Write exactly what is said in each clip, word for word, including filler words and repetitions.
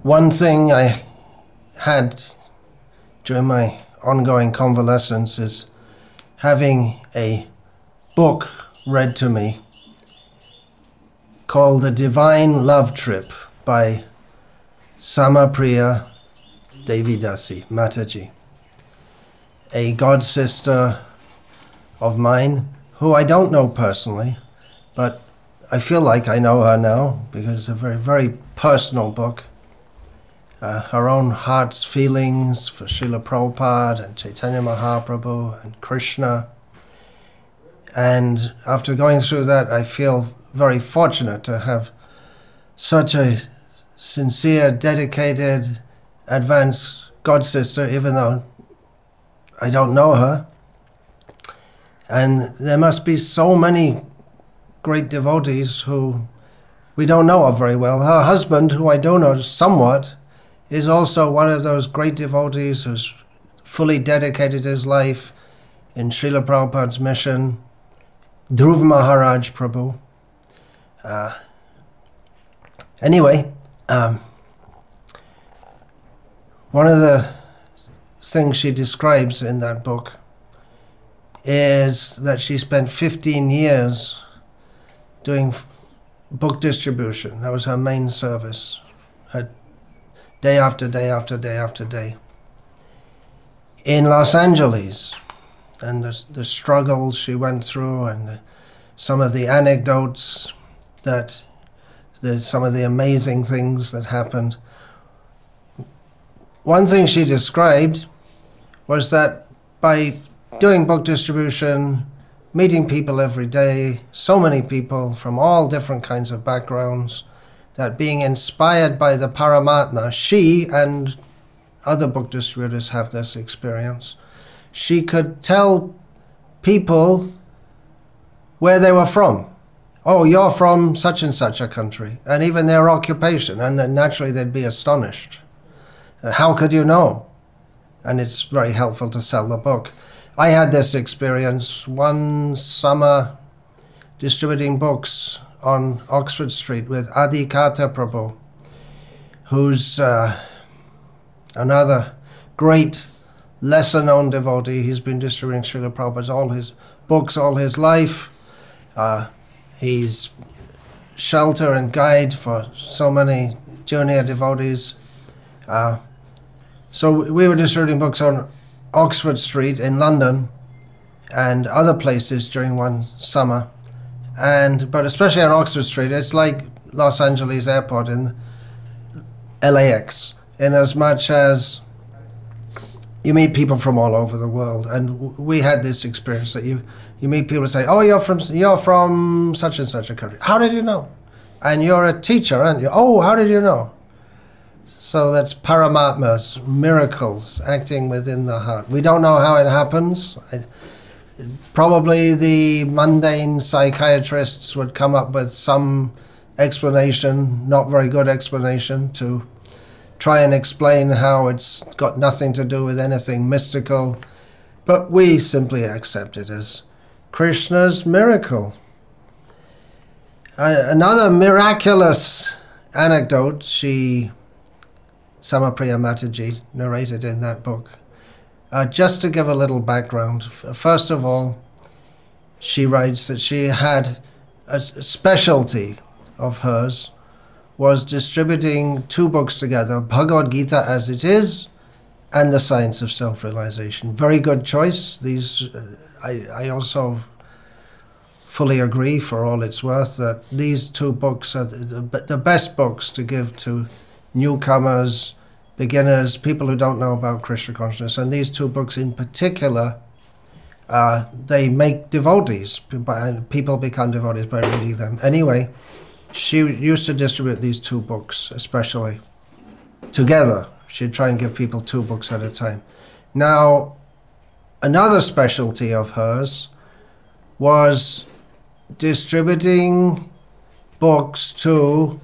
one thing I had during my ongoing convalescence is having a book read to me called The Divine Love Trip by Samapriya Devidasi Mataji, a god sister of mine who I don't know personally, but I feel like I know her now because it's a very, very personal book. Uh, her own heart's feelings for Srila Prabhupada and Chaitanya Mahaprabhu and Krishna. And after going through that, I feel very fortunate to have such a sincere, dedicated, advanced god sister, even though I don't know her. And there must be so many great devotees who we don't know of very well. Her husband, who I do know somewhat, is also one of those great devotees who's fully dedicated his life in Srila Prabhupada's mission, Dhruv Maharaj Prabhu. Uh, anyway, um, one of the things she describes in that book is that she spent fifteen years doing f- book distribution. That was her main service, her day after day after day after day. In Los Angeles, and the, the struggles she went through, and the, some of the anecdotes that, there's some of the amazing things that happened. One thing she described was that by doing book distribution, meeting people every day, so many people from all different kinds of backgrounds, that being inspired by the Paramatma, she and other book distributors have this experience. She could tell people where they were from. Oh, you're from such and such a country, and even their occupation, and then naturally they'd be astonished. And how could you know? And it's very helpful to sell the book. I had this experience one summer distributing books on Oxford Street with Adhikata Prabhu, who's uh, another great, lesser-known devotee. He's been distributing Srila Prabhupada's all his books all his life. Uh, he's shelter and guide for so many junior devotees. Uh, so we were distributing books on Oxford Street in London and other places during one summer. And but especially on Oxford Street, it's like Los Angeles Airport in L A X, in as much as you meet people from all over the world. And w- we had this experience that you, you meet people who say, oh, you're from you're from such and such a country. How did you know? And you're a teacher, aren't you? Oh, how did you know? So that's Paramatma's miracles acting within the heart. We don't know how it happens. I, Probably the mundane psychiatrists would come up with some explanation, not very good explanation, to try and explain how it's got nothing to do with anything mystical. But we simply accept it as Krishna's miracle. Uh, another miraculous anecdote she, Samapriya Mataji, narrated in that book. Uh, just to give a little background, first of all, she writes that she had a specialty of hers was distributing two books together, Bhagavad Gita as it is, and The Science of Self-Realization. Very good choice. These, uh, I, I also fully agree, for all it's worth, that these two books are the, the, the best books to give to newcomers, beginners, people who don't know about Krishna consciousness. And these two books in particular, uh, they make devotees. People become devotees by reading them. Anyway, she used to distribute these two books, especially together. She'd try and give people two books at a time. Now, another specialty of hers was distributing books to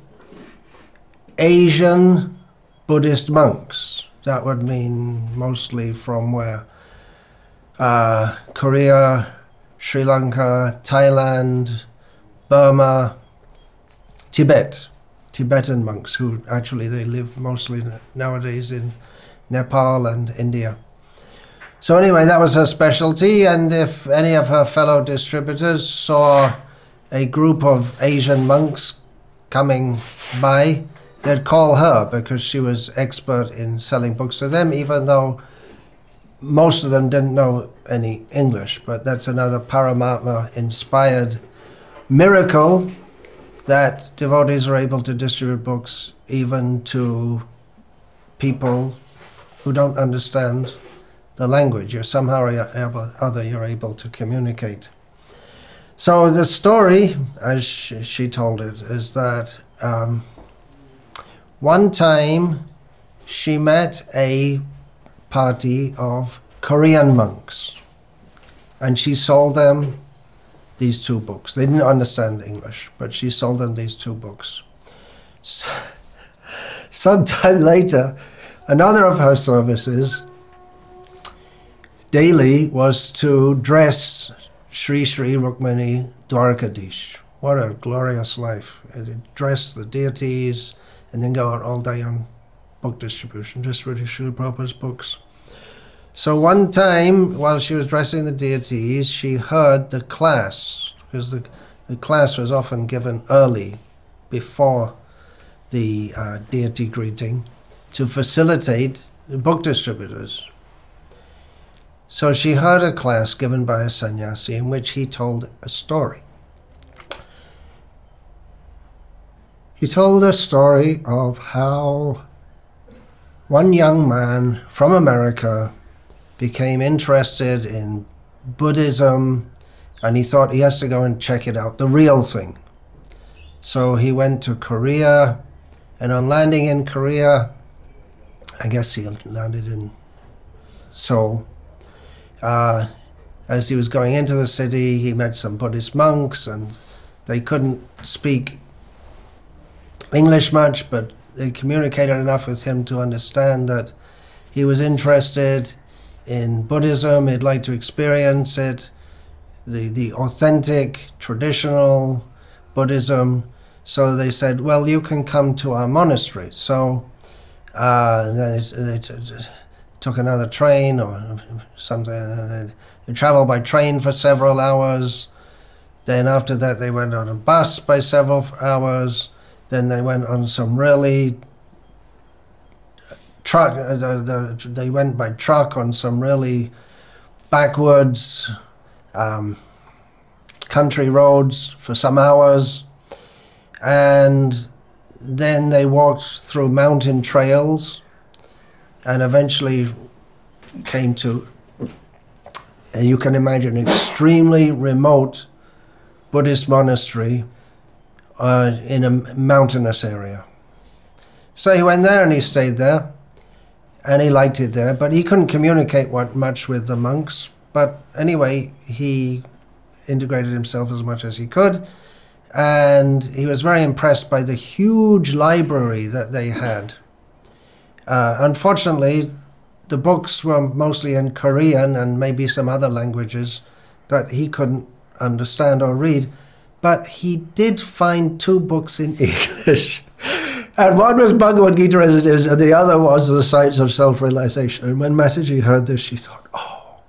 Asian Buddhist monks. That would mean mostly from where? Uh, Korea, Sri Lanka, Thailand, Burma, Tibet. Tibetan monks who actually they live mostly nowadays in Nepal and India. So anyway, that was her specialty, and if any of her fellow distributors saw a group of Asian monks coming by, they'd call her because she was expert in selling books to them, even though most of them didn't know any English. But that's another Paramatma-inspired miracle, that devotees are able to distribute books even to people who don't understand the language. You're somehow or other you're able to communicate. So the story, as she, she told it, is that um, one time she met a party of Korean monks, and she sold them these two books. They didn't understand English, but she sold them these two books. So, sometime later, another of her services daily was to dress Sri Sri Rukmini Dwarkadish. What a glorious life. Dress the deities and then go out all day on book distribution, just for Srila Prabhupada's books. So one time, while she was dressing the deities, she heard the class, because the, the class was often given early, before the uh, deity greeting, to facilitate the book distributors. So she heard a class given by a sannyasi in which he told a story. He told a story of how one young man from America became interested in Buddhism, and he thought he has to go and check it out, the real thing. So he went to Korea, and on landing in Korea, I guess he landed in Seoul, uh, as he was going into the city, he met some Buddhist monks, and they couldn't speak English much, but they communicated enough with him to understand that he was interested in Buddhism, he'd like to experience it, the, the authentic, traditional Buddhism. So they said, well, you can come to our monastery. So uh, they, they t- t- took another train or something. They, they traveled by train for several hours. Then after that, they went on a bus by several hours. Then they went on some really truck. Uh, the, the, they went by truck on some really backwoods um, country roads for some hours, and then they walked through mountain trails, and eventually came to, and you can imagine, an extremely remote Buddhist monastery uh, in a mountainous area. So he went there and he stayed there, and he liked it there, but he couldn't communicate what, much with the monks. But anyway, he integrated himself as much as he could, and he was very impressed by the huge library that they had. Uh, unfortunately, the books were mostly in Korean and maybe some other languages that he couldn't understand or read, but he did find two books in English. And one was Bhagavad Gita as it is, and the other was The Science of Self-Realization. And when Mataji heard this, she thought, oh,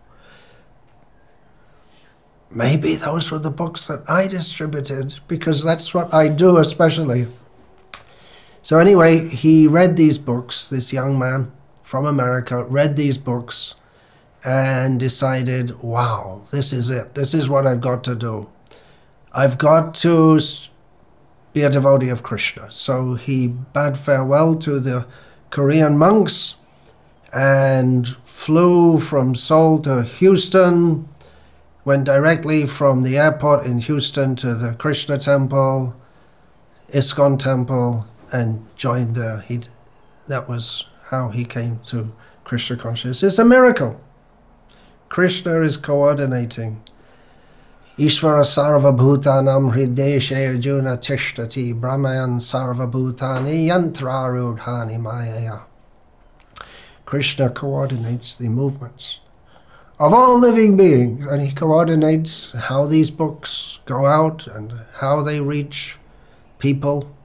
maybe those were the books that I distributed, because that's what I do especially. So anyway, he read these books, this young man from America read these books and decided, wow, this is it. This is what I've got to do. I've got to be a devotee of Krishna. So he bade farewell to the Korean monks and flew from Seoul to Houston, went directly from the airport in Houston to the Krishna temple, ISKCON temple, and joined there. He, that was how he came to Krishna consciousness. It's a miracle. Krishna is coordinating. Ishvara sarva bhutanam hrideshe arjuna tishtati brahmayan sarva bhutani yantrarudhani mayaya. Krishna coordinates the movements of all living beings, and he coordinates how these books go out and how they reach people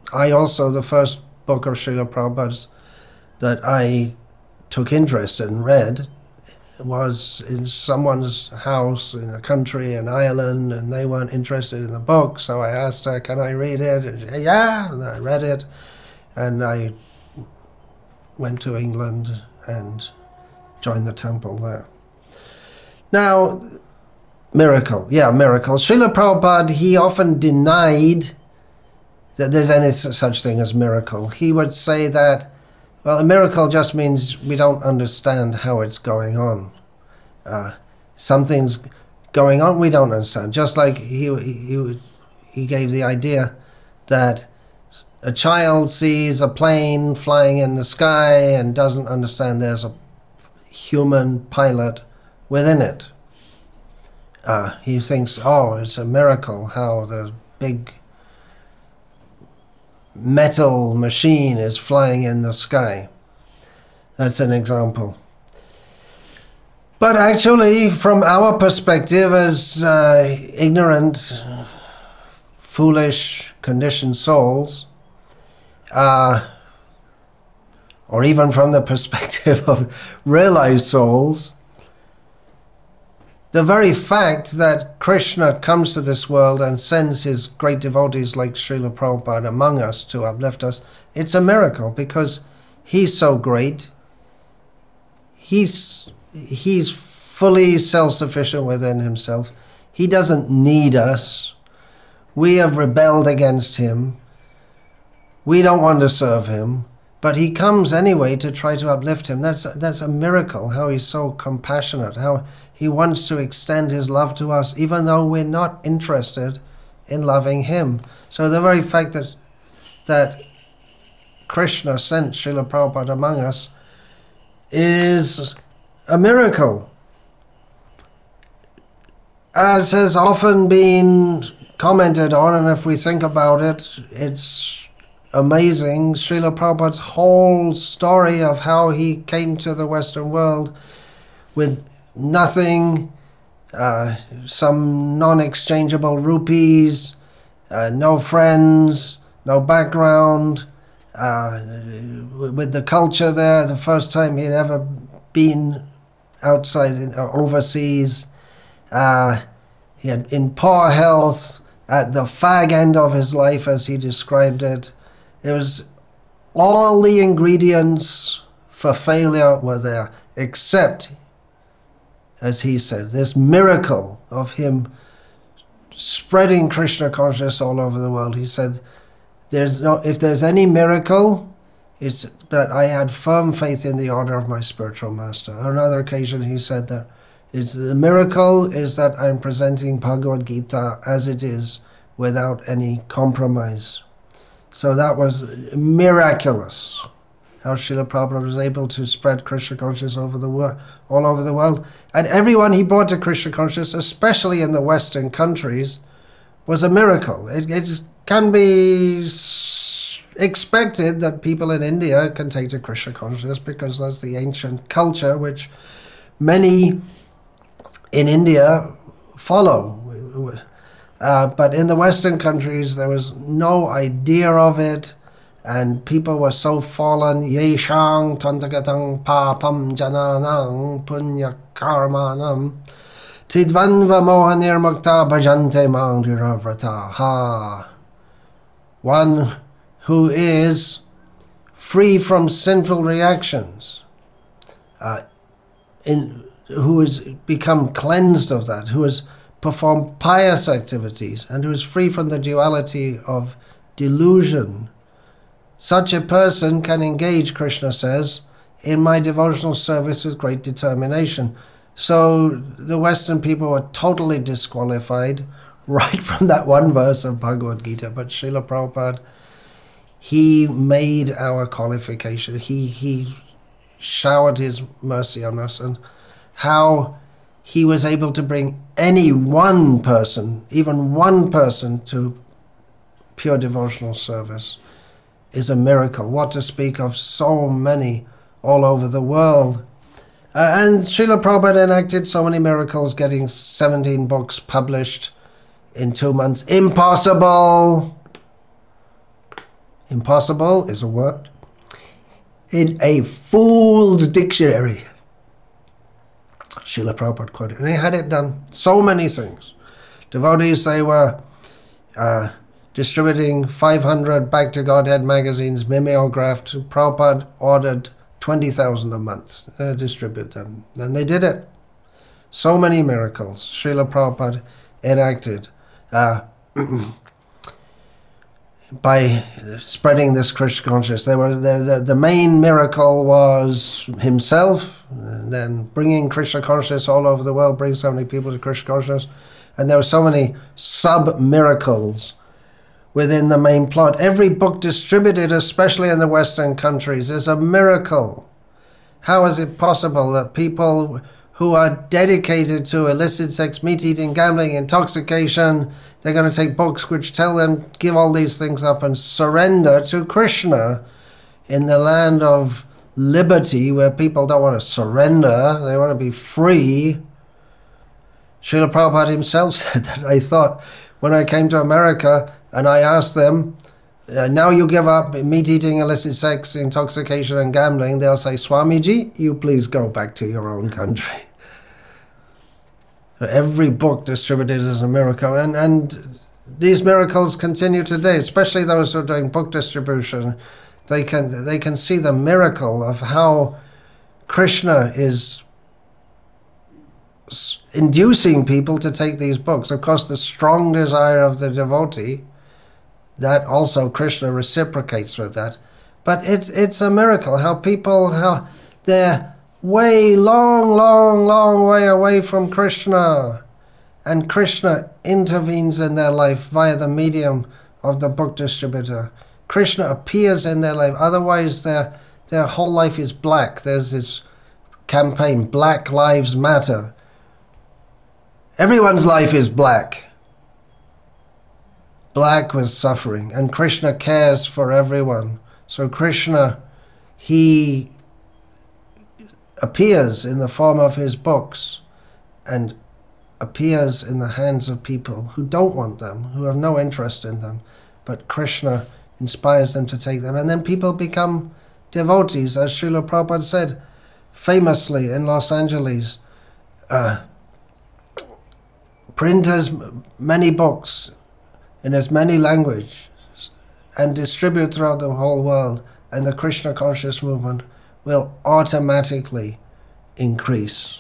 I also, the first book of Srila Prabhupada's that I took interest in, read, was in someone's house in a country in Ireland, and they weren't interested in the book, so I asked her, can I read it? And she said, yeah, and I read it, and I went to England and joined the temple there. Now, miracle, yeah, miracle. Srila Prabhupada, he often denied that there's any such thing as miracle. He would say that, well, a miracle just means we don't understand how it's going on. Uh, something's going on we don't understand. Just like he, he, he gave the idea that a child sees a plane flying in the sky and doesn't understand there's a human pilot within it. Uh, he thinks, oh, it's a miracle how the big metal machine is flying in the sky. That's an example. But actually, from our perspective as uh, ignorant, foolish, conditioned souls, uh, or even from the perspective of realized souls, the very fact that Krishna comes to this world and sends his great devotees like Srila Prabhupada among us to uplift us, it's a miracle because he's so great. He's, he's fully self-sufficient within himself. He doesn't need us. We have rebelled against him. We don't want to serve him. But he comes anyway to try to uplift him. That's, that's a miracle, how he's so compassionate, how he wants to extend his love to us, even though we're not interested in loving him. So the very fact that that Krishna sent Srila Prabhupada among us is a miracle. As has often been commented on, and if we think about it, it's amazing. Srila Prabhupada's whole story of how he came to the Western world with nothing, uh, some non-exchangeable rupees, uh, no friends, no background, uh, with the culture there, the first time he'd ever been outside, in, uh, overseas. Uh, he had in poor health, at the fag end of his life, as he described it. It was all the ingredients for failure were there, except, as he said, this miracle of him spreading Krishna consciousness all over the world. He said, "There's no, if there's any miracle, it's that I had firm faith in the order of my spiritual master." On another occasion, he said that it's the miracle is that I'm presenting Bhagavad Gita as it is, without any compromise. So that was miraculous, how Srila Prabhupada was able to spread Krishna consciousness over the world, all over the world. And everyone he brought to Krishna consciousness, especially in the Western countries, was a miracle. It, it can be expected that people in India can take to Krishna consciousness because that's the ancient culture which many in India follow. Uh, but in the Western countries, there was no idea of it, and people were so fallen. Yeshang tantagatang papam jananang punya karmanam tidvanva mohanir mukta bhajante mangdiravrata. Ha. One who is free from sinful reactions, uh, in, who has become cleansed of that, who has performed pious activities, and who is free from the duality of delusion. Such a person can engage, Krishna says, in my devotional service with great determination. So the Western people were totally disqualified right from that one verse of Bhagavad Gita. But Srila Prabhupada, he made our qualification. He, he showered his mercy on us, and how he was able to bring any one person, even one person, to pure devotional service is a miracle. What to speak of so many all over the world. Uh, and Srila Prabhupada enacted so many miracles, getting seventeen books published in two months. Impossible! Impossible is a word in a fool's dictionary. Srila Prabhupada quoted. And he had it done. So many things. Devotees, they were uh, distributing five hundred Back to Godhead magazines, mimeographed. Prabhupada ordered twenty thousand a month, uh, distribute them. And they did it. So many miracles Srila Prabhupada enacted uh, by spreading this Krishna consciousness. They were the, the, the main miracle was himself, and then bringing Krishna consciousness all over the world, bring so many people to Krishna consciousness. And there were so many sub-miracles within the main plot. Every book distributed, especially in the Western countries, is a miracle. How is it possible that people who are dedicated to illicit sex, meat eating, gambling, intoxication, they're going to take books which tell them, give all these things up and surrender to Krishna in the land of liberty where people don't want to surrender, they want to be free. Srila Prabhupada himself said that. I thought when I came to America and I asked them, uh, now you give up meat eating, illicit sex, intoxication and gambling, they'll say, Swamiji, you please go back to your own country. Every book distributed is a miracle, and, and these miracles continue today, especially those who are doing book distribution. They can, they can see the miracle of how Krishna is inducing people to take these books. Of course, the strong desire of the devotee, that also Krishna reciprocates with that. But it's it's a miracle how people, how they're way, long, long, long way away from Krishna. And Krishna intervenes in their life via the medium of the book distributor. Krishna appears in their life. Otherwise, their, their whole life is black. There's this campaign, Black Lives Matter. Everyone's life is black. Black with suffering. And Krishna cares for everyone. So Krishna, he appears in the form of his books and appears in the hands of people who don't want them, who have no interest in them. But Krishna inspires them to take them. And then people become devotees, as Srila Prabhupada said famously in Los Angeles. Uh, print as many books in as many languages and distribute throughout the whole world, and the Krishna conscious movement will automatically increase.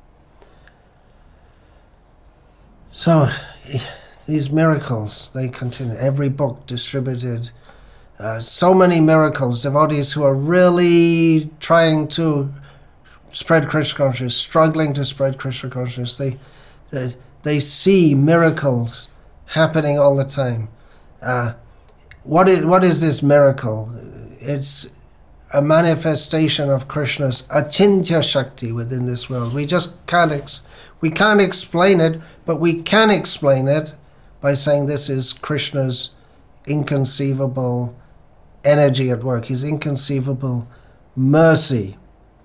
So these miracles, they continue. Every book distributed, uh, so many miracles. Devotees who are really trying to spread Krishna consciousness, struggling to spread Krishna consciousness, they, they, they see miracles happening all the time. Uh, what is what is this miracle? It's a manifestation of Krishna's achintya shakti within this world. We just can't ex- we can't explain it, but we can explain it by saying this is Krishna's inconceivable energy at work, his inconceivable mercy.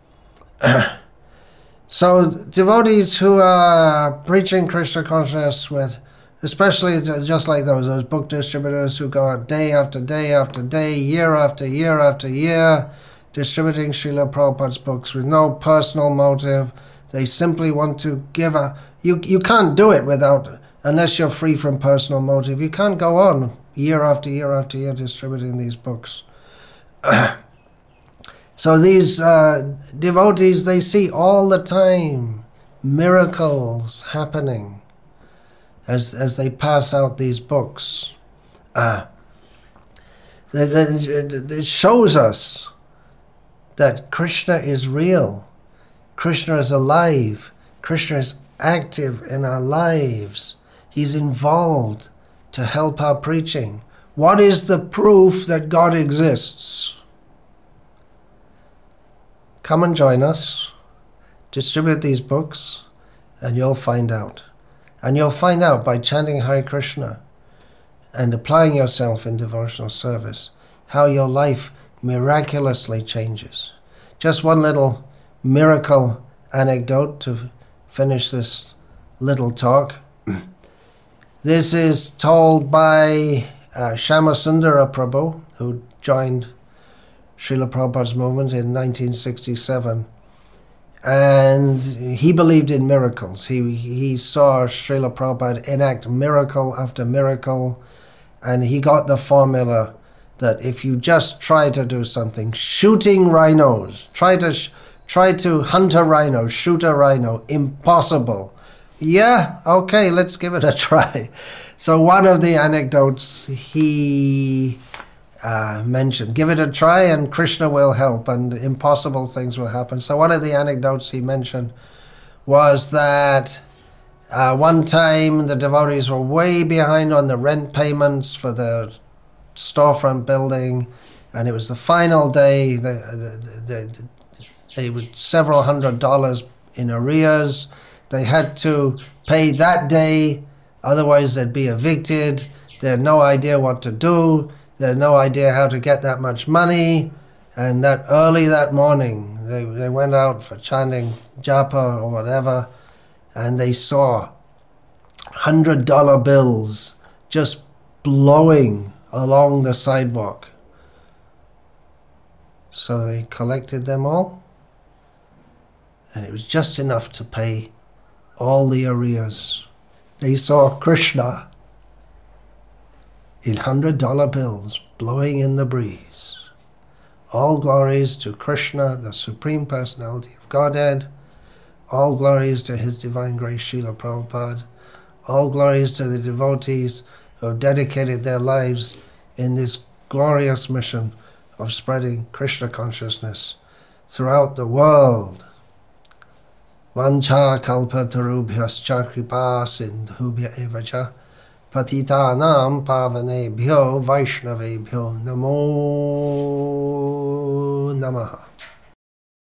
So devotees who are preaching Krishna consciousness with, especially just like those, those book distributors who go out day after day after day, year after year after year, distributing Srila Prabhupada's books with no personal motive. They simply want to give a... You, you can't do it without, unless you're free from personal motive. You can't go on year after year after year distributing these books. So these uh, devotees, they see all the time miracles happening as as they pass out these books. Uh, it shows us that Krishna is real. Krishna is alive. Krishna is active in our lives. He's involved to help our preaching. What is the proof that God exists? Come and join us, distribute these books, and you'll find out. And you'll find out by chanting Hare Krishna and applying yourself in devotional service how your life miraculously changes. Just one little miracle anecdote to finish this little talk. This is told by uh, Shyamasundara Prabhu, who joined Srila Prabhupada's movement in nineteen sixty-seven. And he believed in miracles. He, he saw Srila Prabhupada enact miracle after miracle, and he got the formula that if you just try to do something, shooting rhinos, try to sh- try to hunt a rhino, shoot a rhino, impossible. Yeah, okay, let's give it a try. So one of the anecdotes he uh, mentioned, give it a try and Krishna will help and impossible things will happen. So one of the anecdotes he mentioned was that uh, one time the devotees were way behind on the rent payments for the storefront building, and it was the final day. The, the, the, the, they were several hundred dollars in arrears. They had to pay that day, otherwise they'd be evicted. They had no idea what to do. They had no idea how to get that much money. And that early that morning, they, they went out for chanting japa or whatever, and they saw hundred dollar bills just blowing along the sidewalk. So they collected them all, and it was just enough to pay all the arrears. They saw Krishna in hundred dollar bills blowing in the breeze. All glories to Krishna, the Supreme Personality of Godhead. All glories to His Divine Grace Srila Prabhupada. All glories to the devotees who have dedicated their lives in this glorious mission of spreading Krishna consciousness throughout the world. Vancha kalpatarubhyascha kripa sindhubhya evacha patitanam pavanebhyo vaishnavebhyo namo namaha.